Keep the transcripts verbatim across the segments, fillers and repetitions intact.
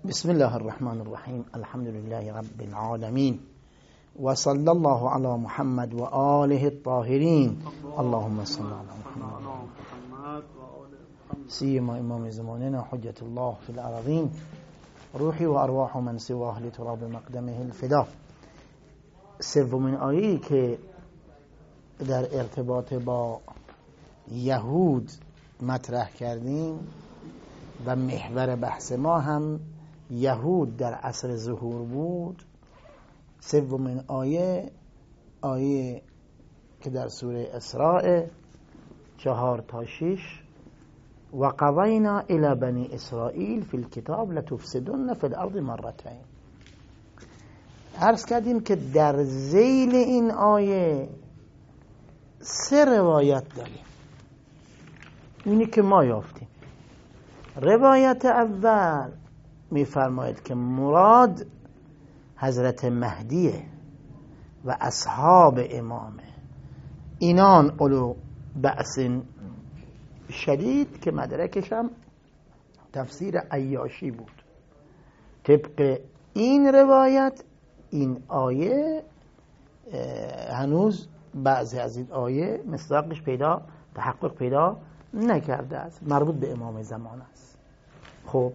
بسم الله الرحمن الرحیم. الحمد لله رب العالمین و صلی الله علی محمد و آله الطاهرین. اللهم صل علی محمد سیما امام زماننا حجت الله فی الارضین روحی و ارواح من سواه لتراب مقدمه الفدا. سومین آیه‌ای که در ارتباط با یهود مطرح کردیم و محور بحث ما هم یهود در عصر ظهور بود. سومین آیه آیه که در سوره اسراء چهار تا شش و قضینا الی بنی اسرائیل فی الکتاب لتفسدن فی الارض مرتين. عرض کردیم که در ذیل این آیه سه روایت داریم. اینی که ما یافتیم. روایت اول میفرماید که مراد حضرت مهدیه و اصحاب امامه، اینان اولو بأس شدید که مدرکش هم تفسیر عیاشی بود. طبق این روایت این آیه هنوز بعضی از این آیه مصداقش پیدا تحقق پیدا نکرده است، مربوط به امام زمان است. خب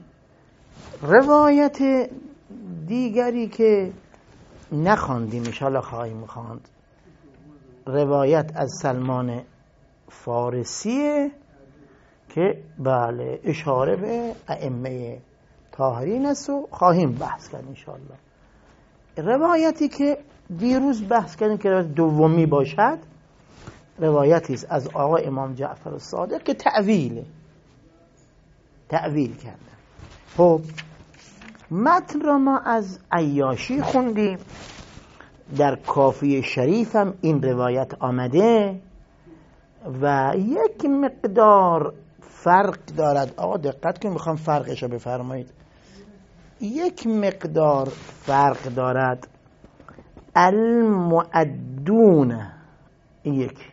روایت دیگری که نخواندیم ان شاء الله خواهیم خواند، روایت از سلمان فارسیه که بله اشاره به ائمه طاهرین است و خواهیم بحث کرد ان شاء الله. روایتی که دیروز بحث کردیم که روایت دومی باشد، روایتی است از آقا امام جعفر الصادق که تعویله تعویل کردن. خب متن را ما از عیاشی خوندیم، در کافی شریف هم این روایت آمده و یک مقدار فرق دارد. آقا دقت کنید، میخوام فرقش رو بفرمایید. یک مقدار فرق دارد. المؤدون یک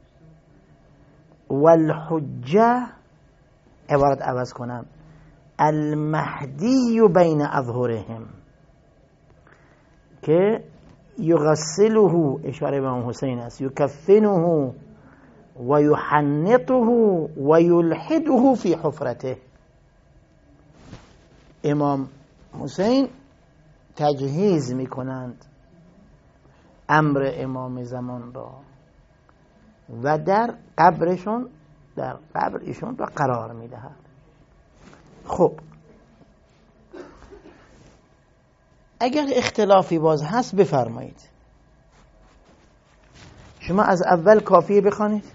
والحجه، عبارت عوض کنم، المهدی بین اظهرهم که یغسله، اشاره به امام حسین است، یکفنه و یحنطه و یلحده فی حفرته. امام حسین تجهیز میکنند امر امام زمان را و در قبرشون در قبر ایشون را قرار میدهد. خب اگر اختلافی باز هست بفرمایید. شما از اول کافیه بخوانید.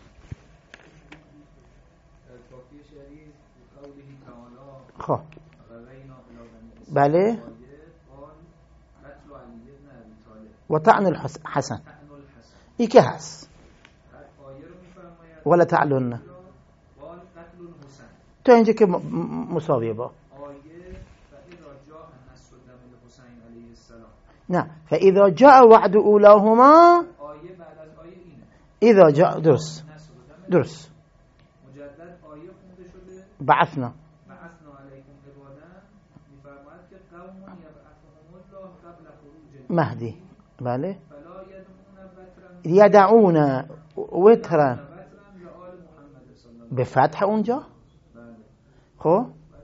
خب بله. و طعن الحسن ای که هست ولا تعلن تا اینجا که مساویه با نه فاذا جاء وعد اولاهما، اذا جاء درست درست مجدد آیه خونده شده بعثنا بعثنا علیکم عبادا، میفرماید که قوم یبعثهم الله قبل خروج مهدی بله فلا یدعون یدعون وترا وترا به آل محمد صلی الله به فتح اونجا. خب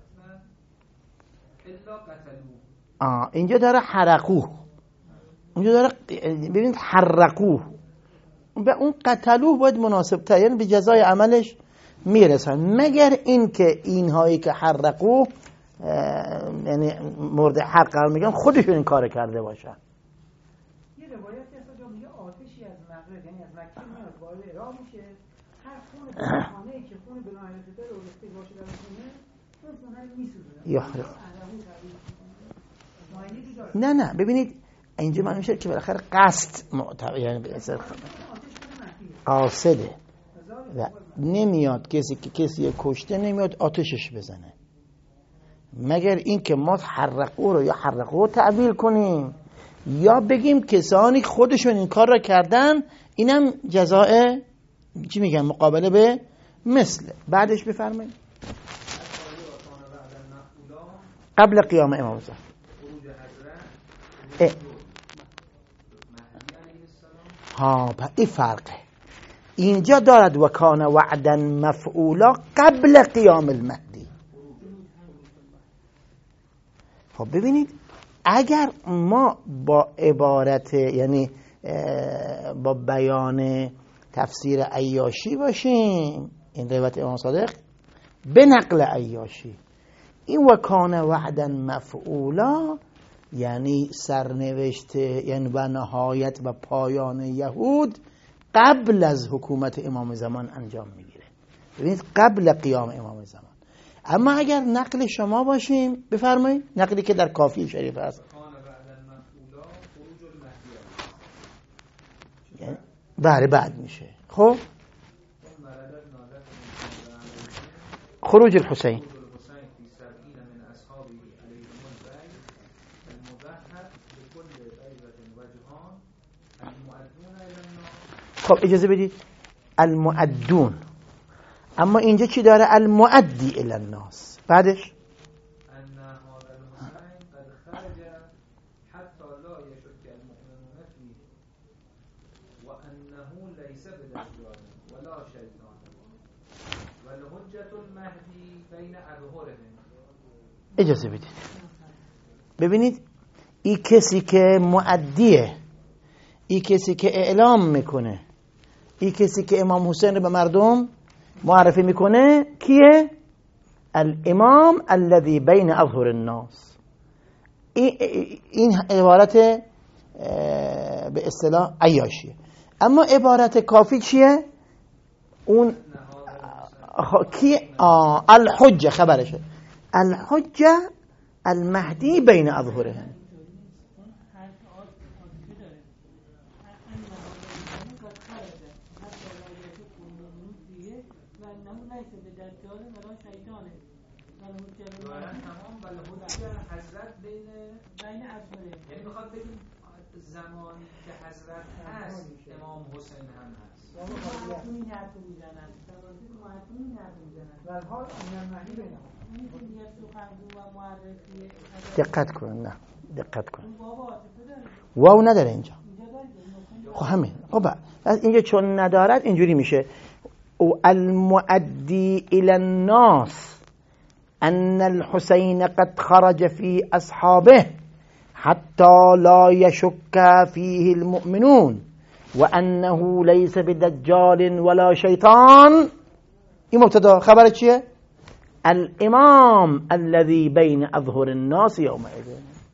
الا قتلوا، آه اینجا داره حرقوه، اونجا داره ببینید حرقوه، به اون قتلوه باید مناسب تر، یعنی به جزای عملش میرسن، مگر این که اینهایی که حرقوه یعنی مورد حرق قرار میگن خودشون این کار کرده باشن. یه روایتی هست که میگه آتشی از مغرب، یعنی از مکه میاد وارد عراق میشه، هر خون خانه‌ای که خون بنا حضرت رو رسید باشه در خونه، اون خونه رو میسوزونه. یحرق. نه نه ببینید اینجا معنی میشه که بالاخره قصد معتبر، یعنی به اصل قاصده و نمیاد کسی که کسی کشته نمیاد آتشش بزنه، مگر این که ما حرقو رو یا حرقو تعبیر کنیم یا بگیم کسانی خودشون این کار را کردن اینم جزاء چی میگن مقابله به مثل. بعدش بفرمایید. قبل قیام امام زمان. ها این فرقه اینجا دارد و کان وعدا مفعولا قبل قیام المهدی. خب ببینید اگر ما با عبارت یعنی با بیان تفسیر عیاشی باشیم، این روایت امام صادق به نقل عیاشی، این و کان وعدا مفعولا یعنی سرنوشت یعنی و نهایت و پایان یهود قبل از حکومت امام زمان انجام میگیره. ببینید قبل قیام امام زمان. اما اگر نقل شما باشیم بفرمایید، نقلی که در کافی شریف هست یعنی بله بعد میشه. خب خروج الحسین خب اجازه بدید المؤدون، اما اینجا چی داره؟ المؤدی الی الناس. بعدش اجازه بدید ببینید این کسی که مؤدیه، این کسی که اعلام میکنه، این کسی که امام حسین رو به مردم معرفی میکنه کیه؟ الامام الذي بین اظهر الناس. این عبارت به اصطلاح عیاشیه. اما عبارت کافی چیه؟ اون کیه؟ الحجه خبرشه، الحجه المهدی بین اظهرهم. زمانی که حضرت هست امام حسین هم هست. این حرف میزنن زمانی که معصوم این حرف میزنن و حال امام مهدی بینه. این که سخنگو و معرفی دقت کن. نه دقت کن، واو نداره اینجا. خب همین. خب پس اینجا چون ندارد اینجوری میشه او المؤدی الى الناس ان الحسين قد خرج في اصحابه حتى لا يشك فيه المؤمنون وأنه ليس بدجال ولا شيطان. این مبتدا. خبر چیه؟ الامام الذي بين اظهر الناس يومئذ.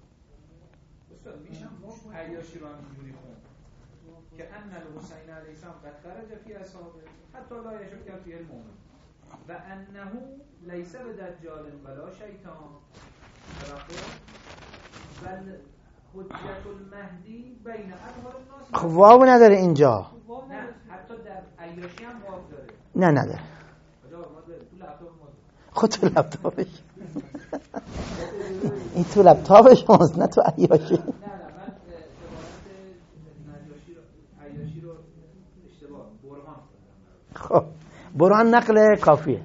عیاشی رو هم اینجوری خوند که ان الحسین علیه السلام قد خرج فی اصحابه حتی لا یشک فیه المؤمن و انه لیس بدجال ولا شیطان بل حجت المهدی بین اظهر الناس. خب واو نداره اینجا. نه حتی در عیاشی هم واو داره. نه نداره. خود تو لپتاپش این تو لپتاپش هست نه تو عیاشی. نه نه من عیاشی رو اشتباه برهان خب برهان نقل کافیه.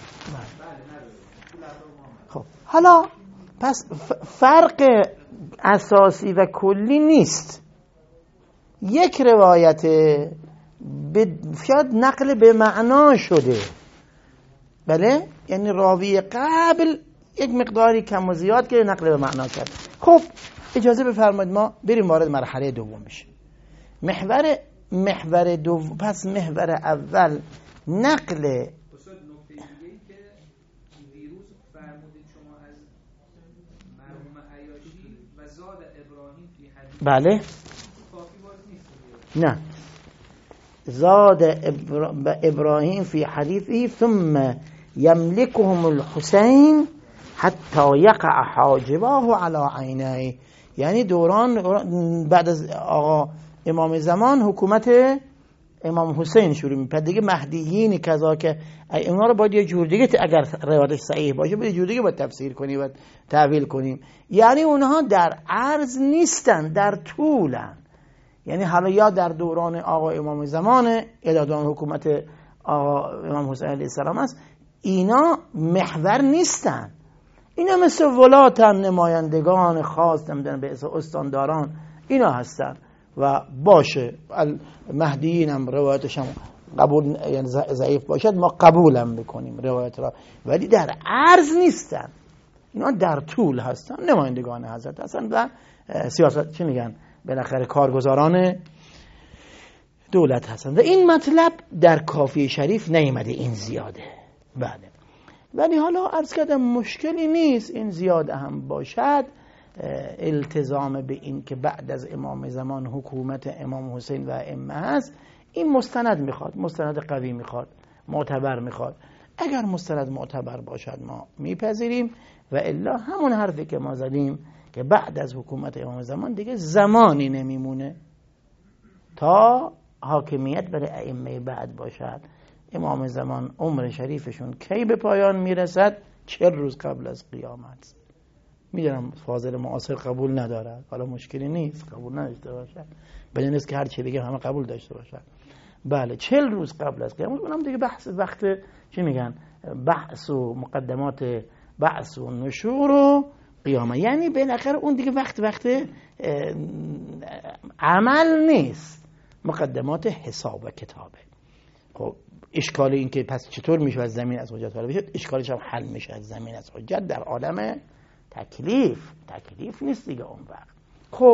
خب حالا پس فرق اساسی و کلی نیست. یک روایت شاید نقل به معنا شده، بله، یعنی راوی قبل یک مقداری کم و زیاد که نقل به معنا کرد. خب اجازه بفرمایید ما بریم وارد مرحله دوم بشیم. محور محور دوم. پس محور اول نقل. استاد نکته دیگه‌ای که دیروز فرمودید شما از مرحوم عیاشی و زاد ابراهیم فی حدیث، بله کافی باز نیست. نه زاد ابراهیم فی حدیثی ثم یملکهم الحسین حتی یقع حاجباه علی عینیه. یعنی دوران بعد از آقا امام زمان حکومت امام حسین شروع میشه. دیگه مهدیین کذا که اینا رو باید یه جور دیگه اگر روایتش صحیح باشه باید یه جور دیگه باید تفسیر کنیم و تعویل کنیم. یعنی اونها در عرض نیستن، در طولن. یعنی حالا یا در دوران آقا امام زمان یا در دوران حکومت آقا امام حسین علیه السلام است. اینا محور نیستن. اینا مثل ولاتن، نمایندگان خاص، نمیدونم به اسم استانداران اینا هستن و باشه مهدیین هم روایتش هم قبول یعنی ضعیف باشد ما قبولم بکنیم روایت را، ولی در عرض نیستن، اینا در طول هستن، نمایندگان حضرت هستن و سیاست چی میگن بالاخره کارگزاران دولت هستن و این مطلب در کافی شریف نیامده این زیاده. بله ولی حالا عرض کردم مشکلی نیست این زیاده هم باشد، التزام به این که بعد از امام زمان حکومت امام حسین و ائمه هست، این مستند میخواد، مستند قوی میخواد، معتبر میخواد. اگر مستند معتبر باشد ما میپذیریم و الا همون حرفی که ما زدیم که بعد از حکومت امام زمان دیگه زمانی نمیمونه تا حاکمیت برای ائمه بعد باشد. امام زمان عمر شریفشون کی به پایان میرسد؟ چهل روز قبل از قیامت. میدونم فاضل معاصر قبول ندارد، حالا مشکلی نیست قبول نداشته باشد، بدون نیست که هر چی بگه همه قبول داشته باشد. بله چهل روز قبل از قیامت. اونم دیگه بحث وقت چی میگن بحث و مقدمات بحث و نشور و قیامت، یعنی بالاخره اون دیگه وقت وقت عمل نیست، مقدمات حساب و کتابه. خب اشکال این که پس چطور میشه از زمین از حجت حالا بشه، اشکالش هم حل میشه از زمین از حجت در عالم تکلیف. تکلیف نیست دیگه اون وقت. خب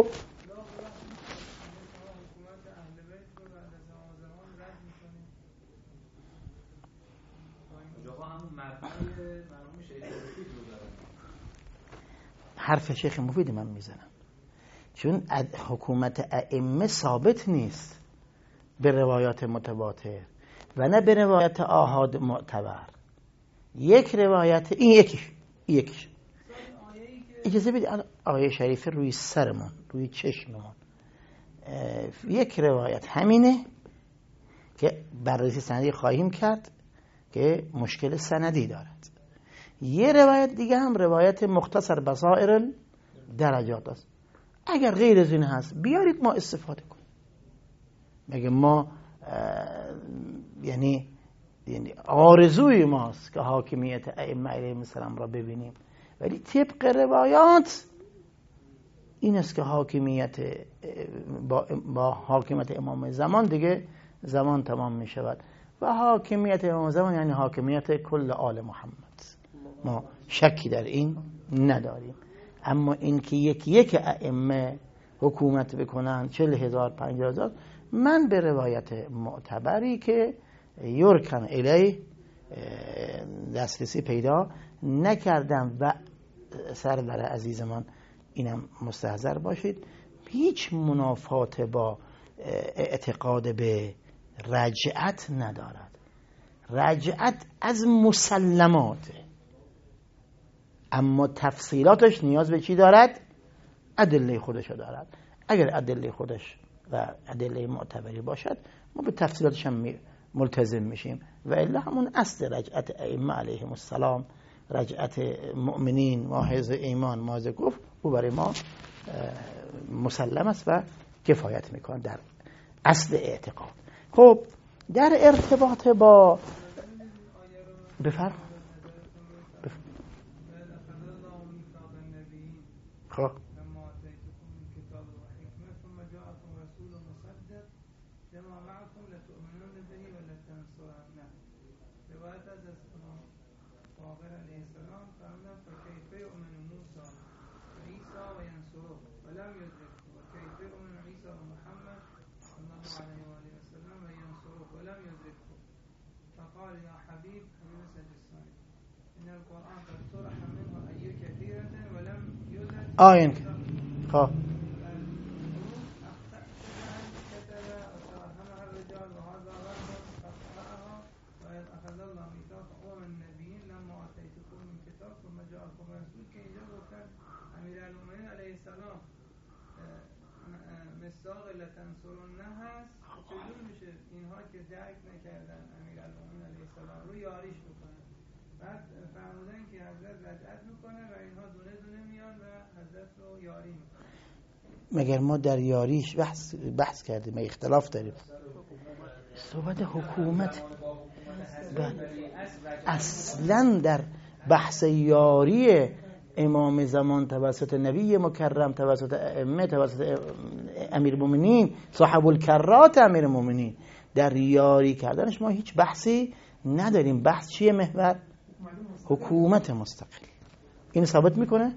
حرف شیخ مفید من میزنم، چون حکومت ائمه ثابت نیست به روایات متواتر و نه به روایت آحاد معتبر. یک روایت این یکیش یکیش اجازه بدید آیه شریفه روی سرمون روی چشممون یک روایت همینه که بررسی سندی خواهیم کرد که مشکل سندی دارد. یه روایت دیگه هم روایت مختصر بصائر درجات است. اگر غیر از این هست بیارید ما استفاده کنیم. مگه ما یعنی یعنی آرزوی ماست که حاکمیت ائمه علیهم السلام را ببینیم، ولی طبق روایات این است که حاکمیت با, با حاکمیت امام زمان دیگه زمان تمام می شود و حاکمیت امام زمان یعنی حاکمیت کل آل محمد. ما شکی در این نداریم. اما این که یک یک ائمه حکومت بکنن چل هزار پنجاه هزار، من به روایت معتبری که یرکن الی دسترسی پیدا نکردم و سرور عزیزمان اینم مستحضر باشید هیچ منافات با اعتقاد به رجعت ندارد. رجعت از مسلماته، اما تفصیلاتش نیاز به چی دارد؟ ادله خودش دارد. اگر ادله خودش و ادله معتبری باشد ما به تفصیلاتش هم ملتزم میشیم و الا همون اصل رجعت ائمه علیهم السلام، رجعت مؤمنین، ماحض ایمان، ماحض کفر، او برای ما مسلم است و کفایت میکنه در اصل اعتقاد. خب در ارتباط با بفرم خب آین خب مگر ما در یاریش بحث بحث کردیم، ما اختلاف داریم. صحبت حکومت اصلا در بحث یاری امام زمان توسط نبی مکرم، توسط ائمه، توسط امیر المؤمنین، صاحب الکرات امیر المؤمنین، در یاری کردنش ما هیچ بحثی نداریم. بحث چیه محور؟ حکومت مستقل. این ثابت میکنه؟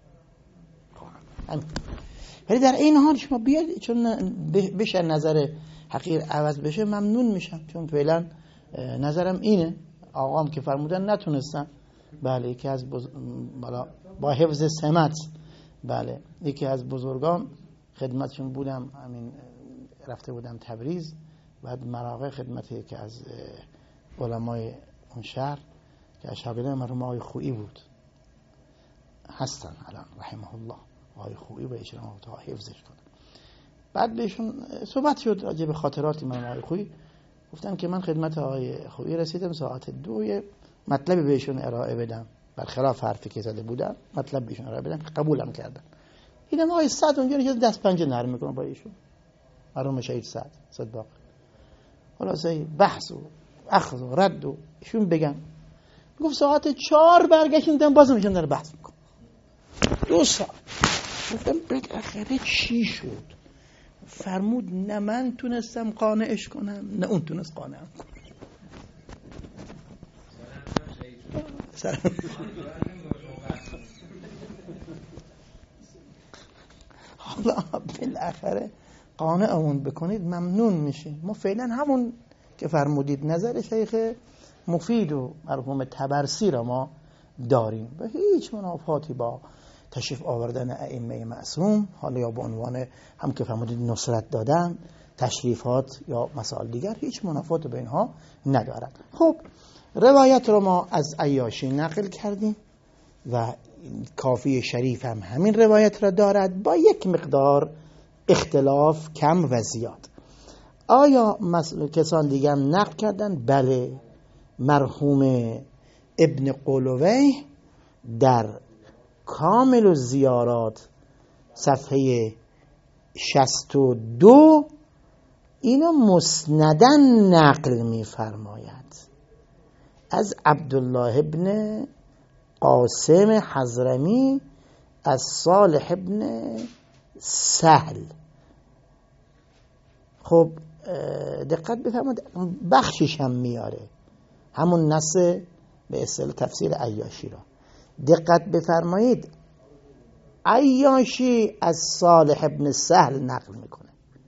ولی در این حال شما بیاد چون بشه نظر حقیر عوض بشه ممنون میشم، چون فعلا نظرم اینه. آقام که فرمودن نتونستن، بله یکی از بز... با حفظ سمت، بله یکی از بزرگان خدمتشون بودم، همین رفته بودم تبریز، بعد مراغه خدمت یکی از علمای اون شهر که شاگرد مرحوم آقای خویی بود، هستن الان رحمه الله، آقای خویی به اشرام تا حفظش کنه. بعد بهشون صحبت شد راجع به خاطراتی من آقای خویی، گفتم که من خدمت آقای خویی رسیدم ساعت دو، مطلب بهشون ارائه بدم، برخلاف حرفی که زده بودم مطلب بهشون ارائه بدم، قبولم کردن. دیدم آقای سعد اونجا نشسته دست پنجه نرم میکنه با ایشون، مرحوم شهید سعد صداق. خلاصه بحث و اخذ و رد و ایشون بگم، گفت ساعت چهار برگشتم بازم ایشون داره بحث میکنه دو ساعت. گفتم بالاخره چی شد؟ فرمود نه من تونستم قانعش کنم نه اون تونست قانعم کنم. حالا بالاخره قانعمون بکنید ممنون میشه. ما فعلا همون که فرمودید نظر شیخ مفید و مرحوم طبرسی را ما داریم و هیچ منافاتی با تشریف آوردن ائمه معصوم، حالا یا به عنوان هم که فرمودید نصرت دادن، تشریفات یا مسائل دیگر، هیچ منافات به اینها ندارد. خب روایت رو ما از عیاشی نقل کردیم و کافی شریف هم همین روایت را دارد با یک مقدار اختلاف کم و زیاد. آیا کسان دیگه هم نقل کردن؟ بله، مرحوم ابن قلوی در کامل الزیارات صفحه شصت و دو اینو مسندن نقل می فرماید از عبدالله ابن قاسم حضرمی از صالح ابن سهل. خب دقت بفرمایید بخشش هم میاره همون نص به اصطلاح تفسیر عیاشی را. دقت بفرمایید عیاشی از صالح ابن سهل نقل میکنه،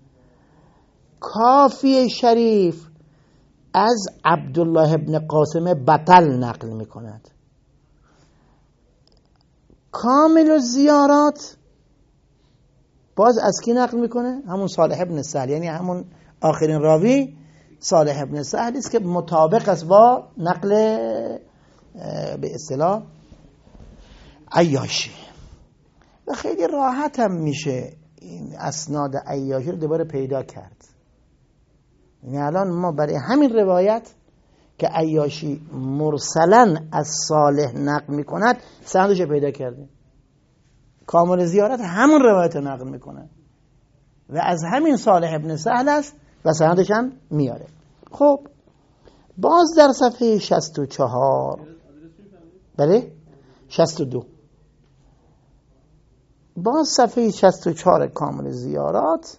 کافی شریف از عبدالله ابن قاسم بطل نقل میکند، کامل الزیارات باز از کی نقل میکنه؟ همون صالح ابن سهل، یعنی همون آخرین راوی صالح ابن سهل است که مطابق است با نقل به اصطلاح عیاشی. و خیلی راحت هم میشه این اسناد عیاشی رو دوباره پیدا کرد. یعنی الان ما برای همین روایت که عیاشی مرسلن از صالح نقل میکند سندش رو پیدا کردیم. کامل زیارت همون روایت رو نقل میکنه و از همین صالح ابن سهل است و سندش هم میاره. خب باز در صفحه شصت و چهار، بله شصت و دو، باز صفحه شصت و چهار کامل زیارات،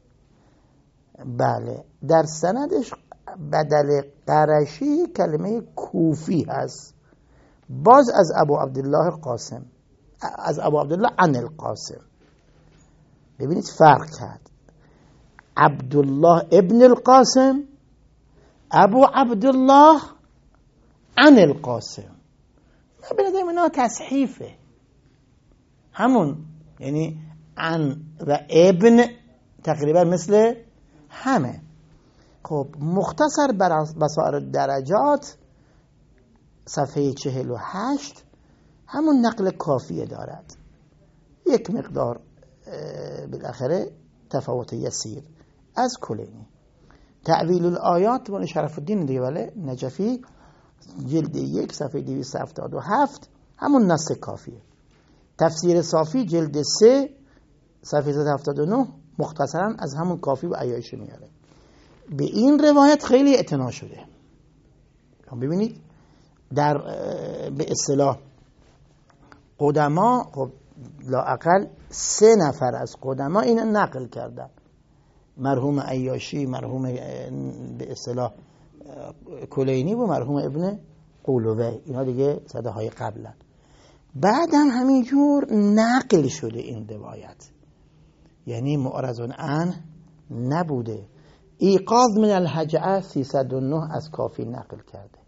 بله در سندش بدل قرشی کلمه کوفی هست، باز از ابو عبدالله قاسم، از ابو عبدالله عن القاسم. ببینید فرق کرد، عبدالله ابن القاسم، ابو عبدالله عن القاسم. ما بنظرم اینا تصحیفه همون، یعنی عن و ابن تقریبا مثل همه. خب مختصر بر بصائر درجات صفحه چهل و هشت همون نقل کافیه دارد، یک مقدار بالاخره تفاوت یسیر از کلینی. تعویل الآیات مال شرف الدین دیگه بله نجفی جلد یک صفحه دویست و هفتاد و هفت همون نص کافیه. تفسیر صافی جلد سه صفحه صد و هفتاد و نه مختصرا از همون کافی و عیاشی میاره. به این روایت خیلی اعتنا شده. ببینید در به اصطلاح قدما خب لااقل سه نفر از قدما اینو نقل کردن، مرحوم عیاشی، مرحوم به اصطلاح کلینی و مرحوم ابن قولوی، اینا دیگه صده های قبلن. بعد هم همینجور نقل شده این روایت، یعنی معرض عنه نبوده. ایقاظ من الهجعه سیصد و نه از کافی نقل کرده.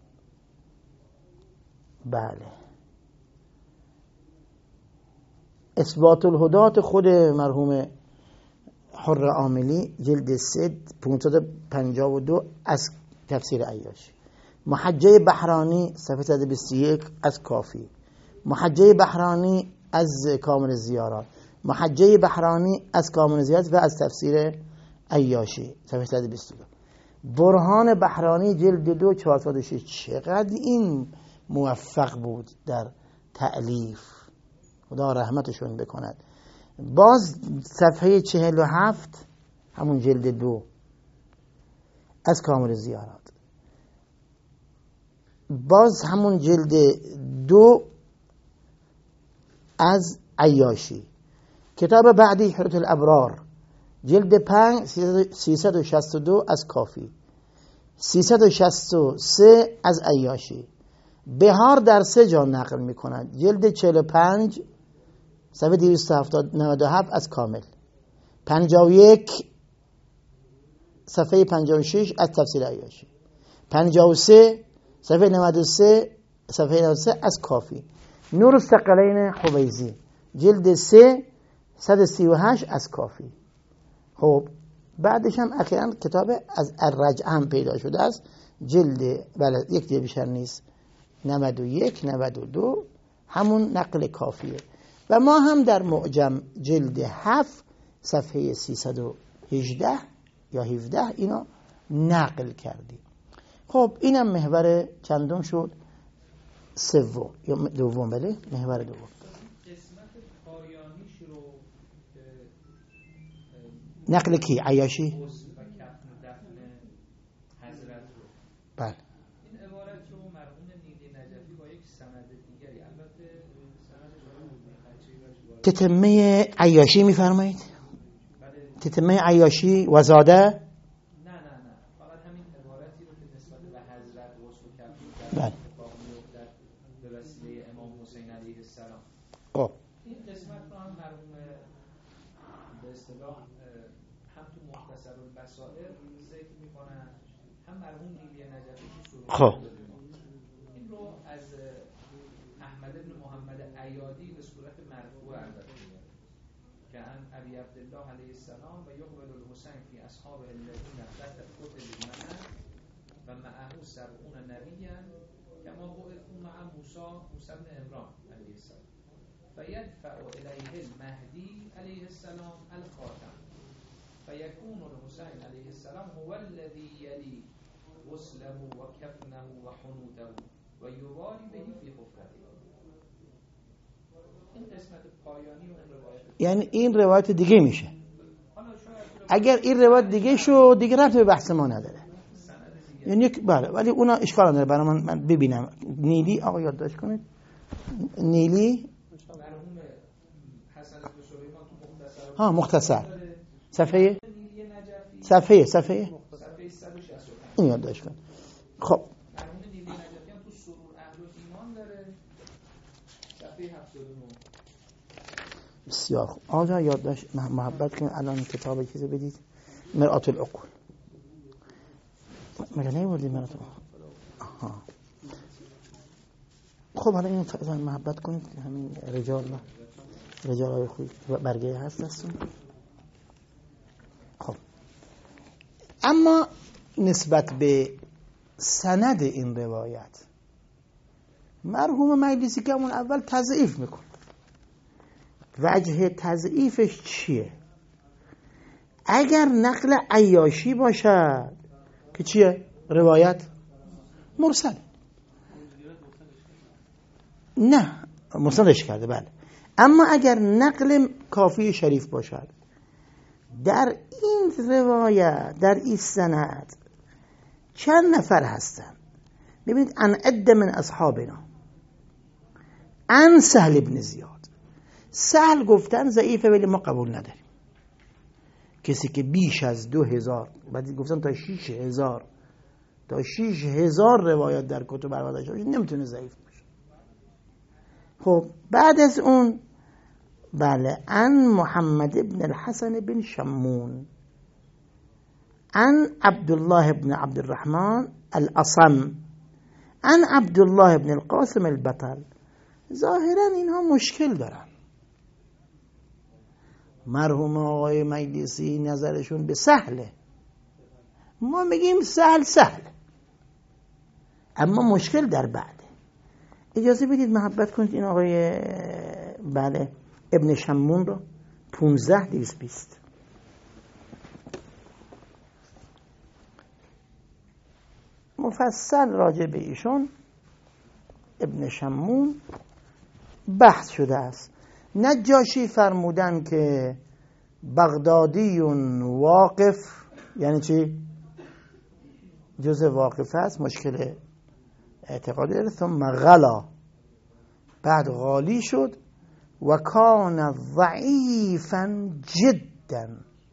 بله. اثبات الهدات خود مرحوم حر عاملی جلد سه پانصد و پنجاه و دو از تفسیر عیاشی. محجه بحرانی صفحه صد و بیست و یک از کافی. محجه بحرانی از کامل زیارات. محجه بحرانی از کامل زیارات و از تفسیر عیاشی صفحه صد و بیست و دو. برهان بحرانی جلد دو چهارصد و شش. چقدر این موفق بود در تألیف، خدا رحمتشون بکند. باز صفحه چهل و هفت همون جلد دو از کامل زیارات. باز همون جلد دو از عیاشی. کتاب بعدی حرة الابرار جلد پنج سیصد و شصت و دو از کافی. سیصد و شصت و سه از عیاشی. بهار در سه جا نقل می کند. جلد چهل و پنج صفحه دویست و نود و هفت از کامل. پنجاه و یک صفحه پنجاه و شش از تفسیر عیاشی. پنجاه و سه صفحه نود و سه صفحه نود و سه از کافی. نور الثقلین حویزی جلد سه صد و سی و هشت از کافی. خب بعدش هم اخیراً کتاب از الرجع هم پیدا شده است، جلد بله یک دیگه بیشتر نیست، نود و یک نود و دو همون نقل کافیه. و ما هم در معجم جلد هفت صفحه سیصد و هجده یا هفده اینا نقل کردیم. خب اینم محور چندم شد؟ سوم یا دوم. بله محور دوم. قسمت پایانیش رو نقل کی؟ عیاشی؟ و کفن دفن حضرت رو. بله. این عبارت رو مرحوم نیلی نجفی با یک سند دیگری، البته سند تتمه عیاشی میفرمایید؟ بله. تتمه عیاشی وزاده؟ نه نه نه، فقط همین عبارتی رو که نسبت به حضرت وصف و کفن بله به وسیله امام حسین علیه السلام. خب این قسمت رو هم مرحوم به اصطلاح هم تو مختصر البصائر ذکر میکنن، هم مرحوم نیلی نجفی تو خب این رو از احمد بن محمد عیادی به صورت مرفوع البته که ان ابی عبدالله علیه السلام و یقبل الحسین فی اصحاب الذین قتلوا معه و معه سبعون نبیا کما بعثوا مع موسی موسی بن عمران علیه السلام فیدفع الیه المهدی علیه السلام الخاتم فیکون الحسین علیه السلام هو الذی یلی غسله و کفنه و حنوطه و یبالی بهی فی حفرته. این قسمت پایانی و این روایت، یعنی این روایت دیگه میشه. اگر این روایت دیگه شو دیگه ربط به بحث ما نداره. یعنی بله، ولی اونا اشکال نداره برای من, من ببینم. نیلی آقا یادداشت کنید. نیلی ها مختصر صفحه صفحه صفحه این یادداشت کن. خب مرحوم نیلی نجفی هم تو سرور اهل و ایمان داره صفحه هفتاد و نه. بسیار خوب. آقا یادداشت محبت کنید. الان کتاب چیزو بدید. مرآت العقول مگه نیوردید مرآت العقول؟ آها خب حالا این فعلا محبت کنید. همین رجال ما رجال های خوی برگه هست دستون. خب اما نسبت به سند این روایت مرحوم مجلسی که اون اول تضعیف میکنه. وجه تضعیفش چیه؟ اگر نقل عیاشی باشد که چیه؟ روایت مرسل. نه مسندش کرده بله. اما اگر نقل کافی شریف باشد، در این روایت در این سند چند نفر هستن؟ ببینید ان عده من اصحابنا ان سهل ابن زیاد. سهل گفتن ضعیفه ولی ما قبول نداریم. کسی که بیش از دو هزار، بعد گفتن تا شیش هزار تا شیش هزار روایت در کتب اربعه داشته باشه نمیتونه ضعیف باشه. خب بعد از اون بله ان محمد ابن الحسن بن شمون ان عبدالله ابن عبد الرحمن الاصم ان عبدالله ابن القاسم البطل. ظاهرا اینها مشکل دارن. مرحوم آقای مجلسی نظرشون به سهله، ما میگیم سهل سهل، اما مشکل در بعده. اجازه بدید محبت کنید این آقای بله ابن شمون رو پونزده دویست بیست مفصل راجع به ایشون ابن شمون بحث شده است. نجاشی فرمودن که بغدادی واقف، یعنی چی؟ جزء واقف است، مشکل اعتقادی داره. ثم غلا، بعد غالی شد. و کان ضعیفا جدا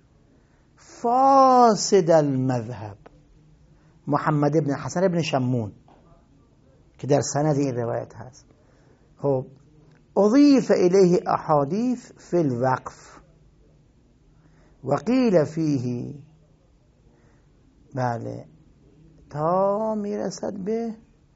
فاسد المذهب. محمد ابن حسن ابن شمون که در سند این روایت هست. خب اضیف الیه احادیث فی الوقف و قیل فیه، بله تا میرسد به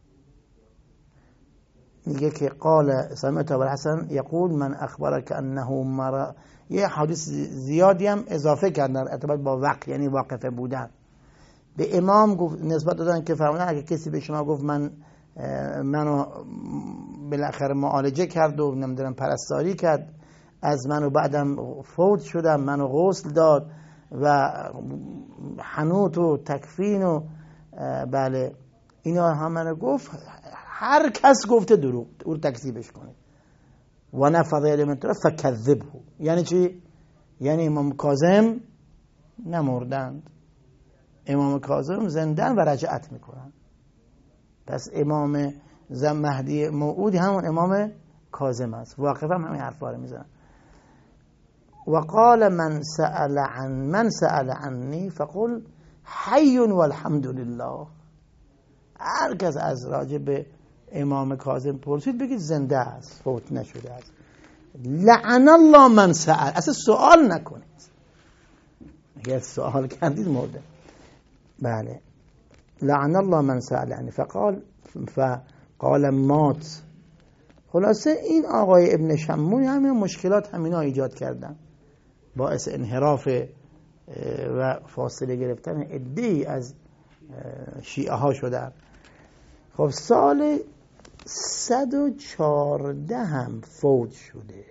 میگه که قال سمعت ابو الحسن یقول من اخبرک انه مرا، یه حدیث زیادی هم اضافه کردن ارتباط با وقت، یعنی واقفه بودن. به امام گفت نسبت دادن که فرمودن اگه کسی به شما گفت من منو بالاخره معالجه کرد و نمیدونم پرستاری کرد از منو بعدم فوت شدم، منو غسل داد و حنوت و تکفین و بله اینا هم منو گفت، هر کس گفته دروغ او رو تکذیبش کنید. و نفذ الیهم فکذبه، یعنی چی؟ یعنی امام کاظم نمردند، امام کاظم زندن و رجعت میکنن. پس امام زم مهدی موعود همون امام کاظم است. واقفا هم همین حرفا رو میزنن. و قال من سأل عن من سأل عنی فقل حی والحمد لله. هر کس از راجع به امام کاظم پرسید بگید زنده است، فوت نشده است. لعن الله من سأل، اصلا سوال نکنید، اگر سوال کردید مرده. بله لعن الله من سأل عنی فقال فقال مات. خلاصه این آقای ابن شمون همین مشکلات همینا ایجاد کردن، باعث انحراف و فاصله گرفتن عده‌ای از شیعه ها شدن. خب سال صد و چهارده هم فوت شده،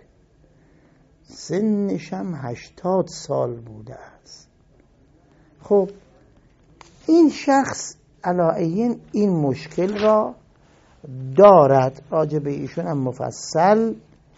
سنش هم هشتاد سال بوده است. خب این شخص علایین این مشکل را دارد، راجع به ایشون هم مفصل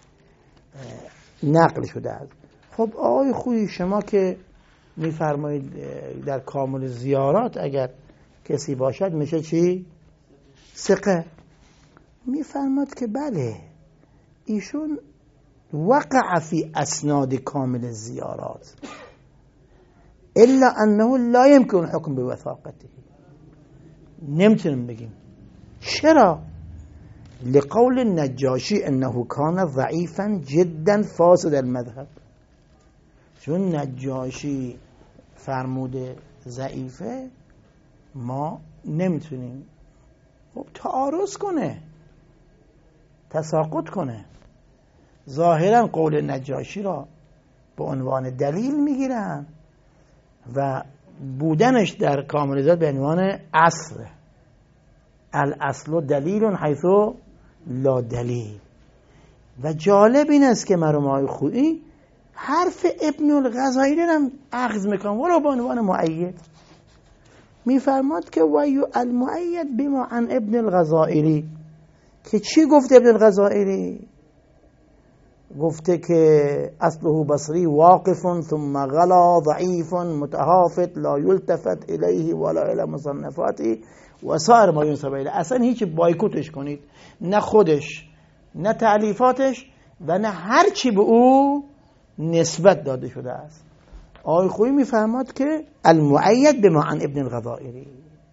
نقل شده است. خب آقای خویی شما که میفرمایید در کامل زیارات اگر کسی باشد میشه چی؟ ثقه. میفرماد که بله ایشون وقع فی اسناد کامل زیارات الا انه لا يمكن حکم بوثاقته. نمیتونیم بگیم. چرا؟ لقول النجاشی انه کان ضعیفا جدا فاسد المذهب. چون نجاشی فرموده ضعیفه ما نمیتونیم. خب تعارض کنه، تساقط کنه. ظاهرا قول نجاشی را به عنوان دلیل میگیرن و بودنش در کامل ذات به عنوان اصل. الاصل دلیل حیث لا دلیل. و جالب این است که مرحوم آقای خویی حرف ابن الغزالی هم اخذ میکنن ولو به عنوان مؤید. میفرماد که ویو المؤید بما عن ابن الغزالی، که چی گفته ابن الغزالی؟ گفته که اصله بصری واقف ثم غلا ضعیف متهافت لا یلتفت الیه ولا الی مصنفاتی و سایر ما ینسب الیه. اصلا هیچ بایکوتش کنید، نه خودش نه تألیفاتش و نه هر چی به او نسبت داده شده است. آقای خویی میفهمد که المؤید بما عن ابن الغضائری.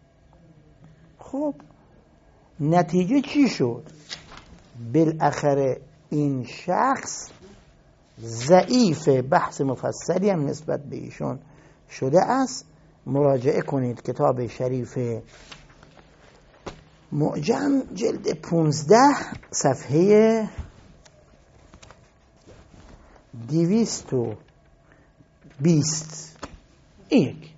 خب نتیجه چی شد؟ بالاخره این شخص ضعیف، بحث مفصلی هم نسبت به ایشون شده است. مراجعه کنید کتاب شریف معجم جلد پونزده صفحه دویست و بیست. یک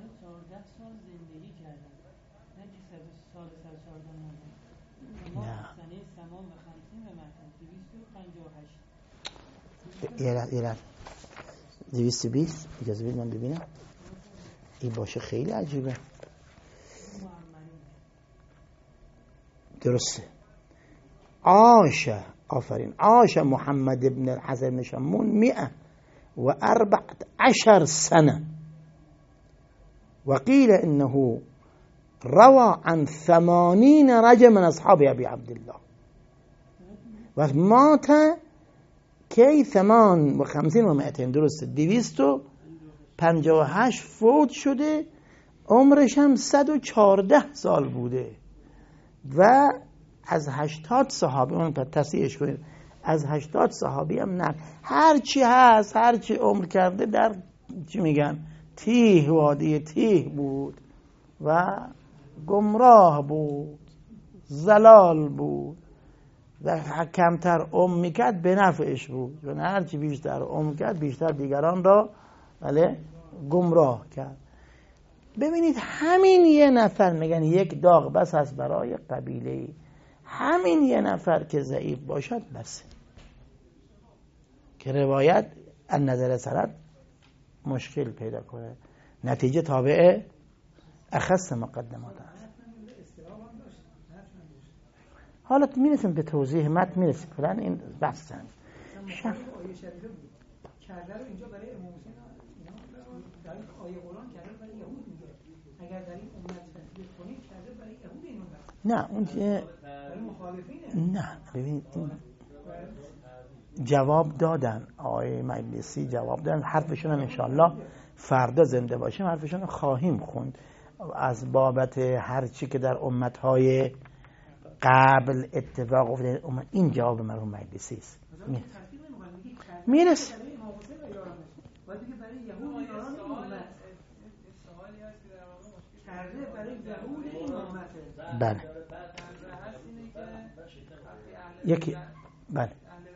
یه یه دویست و بیست اجازه بدید من ببینم این باشه، خیلی عجیبه. درسته. عاش، آفرین، عاش محمد ابن الحسن بن شمون مئة و اربعة عشر سنة وقيل انه روى عن ثمانين رجل من اصحاب ابي عبد الله و مات کی ثمان و خمسین و مئتين. درسته. دویست و پنجاه و هشت فوت شده، عمرش هم صد و چهارده سال بوده و از هشتاد صحابی، اون تصحیحش کنید، از هشتاد صحابی هم نه، هر چی هست، هر چی عمر کرده در چی میگن تیه، وادی تیه بود و گمراه بود، زلال بود و کمتر عمر میکرد به نفعش بود، چون هر چی بیشتر عمر کرد بیشتر دیگران را بله گمراه کرد. ببینید همین یه نفر، میگن یک داغ بس است برای قبیله، همین یه نفر که ضعیف باشد بس که روایت از نظر سند مشکل پیدا کنه. نتیجه تابع اخص مقدمات است. حالا میرسیم به توضیح متن، میرسیم فلان این بحث هم شف کرده رو اینجا برای امام حسین در این آیه قرآن کرده برای یهود میگه، اگر در این امت تطبیق کنید کرده برای یهود این امت، نه اون که برای مخالفینه. نه ببینید جواب دادن، آقای مجلسی جواب دادن، حرفشون هم انشالله فردا زنده باشیم حرفشون خواهیم خوند از بابت هر چی که در امتهای قبل اتفاق افتاده. این جواب مرحوم مجلسی است. میرس بله یکی بله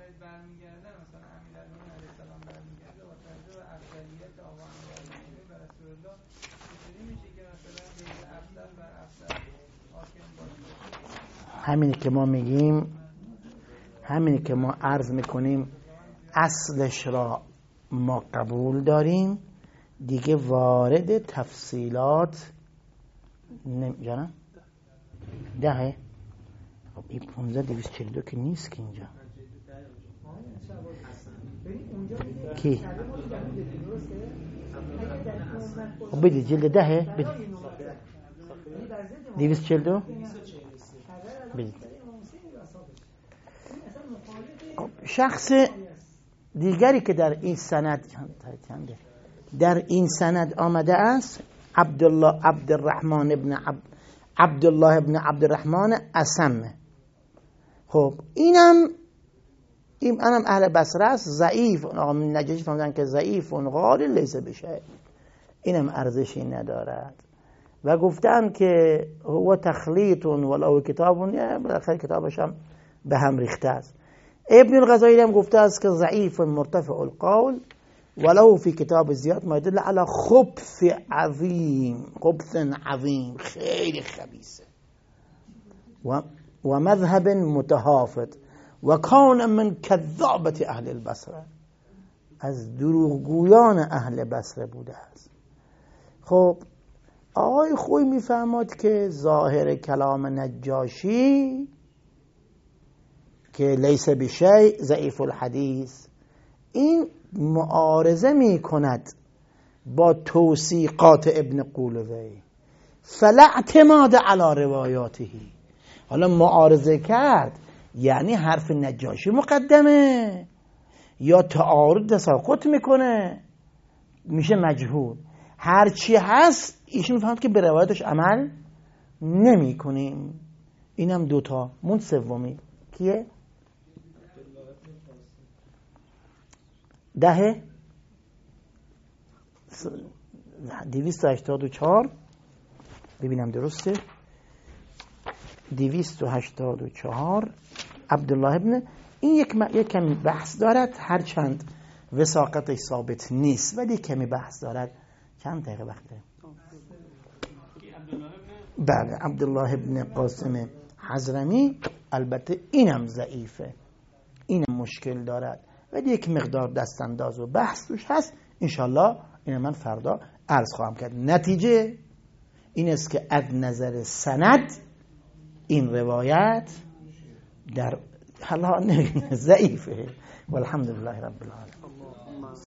همینی که ما میگیم، همینی که ما عرض میکنیم اصلش را ما قبول داریم، دیگه وارد تفصیلات نمی جانم دهه. خب این پونزده دویست چهل و دو که نیست که اینجا کی؟ خب بدید جلد دهه بدید دویست چهل و دو بدید. شخص دیگری که در این سند در این سند آمده است عبدالله عبدالرحمن ابن عبد عبدالله ابن عبدالرحمن اسم. خب اینم این انم اهل بصره است، ضعیف. آقا نجاشی فهمیدن که ضعیف و غال لیس بشه، اینم ارزشی ندارد و گفتن که هو تخلیط ولو کتاب، یا بالاخره کتابش هم به هم ریخته است. ابن الغزالی هم گفته است که ضعیف مرتفع القول ولو فی کتاب زیاد ما يدل على خبث عظیم، خبث عظیم خیلی خبیثه و و مذهب متهافت و کان من کذابت اهل البصره، از دروغگویان اهل بصره بوده است. خب آقای خوی میفهمد که ظاهر کلام نجاشی که لیس بشیء ضعیف الحدیث، این معارضه می کند با توثیقات ابن قولوی، فلا اعتماد علی روایاته. حالا معارضه کرد یعنی حرف نجاشی مقدمه یا تعارض تساقط میکنه، میشه مجهول. هرچی هست ایشون میفهمد که به روایتش عمل نمی کنیم. اینم دوتا. مون سومی کیه؟ دهه دویست و هشتاد و چهار ببینم درسته. دویست و هشتاد و چهار عبدالله ابن، این یک, م... یک کمی بحث دارد، هرچند وثاقتش ثابت نیست ولی کمی بحث دارد. چند دقیقه وقته؟ بله عبدالله ابن قاسم حضرمی. البته اینم ضعیفه، اینم مشکل دارد ولی یک مقدار دستانداز و بحث توش هست. انشالله این من فردا عرض خواهم کرد. نتیجه این است که از نظر سند این روایت در حالا ضعیفه. والحمدلله رب العالمین.